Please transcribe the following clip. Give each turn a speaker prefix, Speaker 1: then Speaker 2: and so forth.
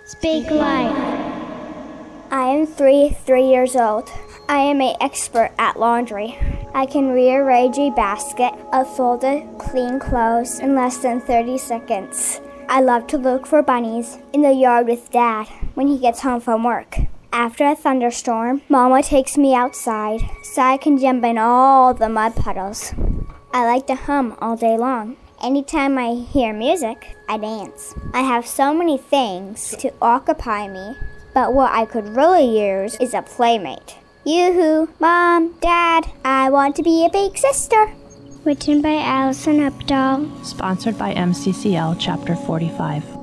Speaker 1: Speak life.
Speaker 2: I am three years old. I am an expert at laundry. I can rearrange a basket of folded, clean clothes in less than 30 seconds. I love to look for bunnies in the yard with Dad when he gets home from work. After a thunderstorm, Mama takes me outside so I can jump in all the mud puddles. I like to hum all day long. Anytime I hear music, I dance. I have so many things to occupy me, but what I could really use is a playmate. Yoo-hoo, Mom, Dad, I want to be a big sister.
Speaker 1: Written by Allison Updahl.
Speaker 3: Sponsored by MCCL Chapter 45.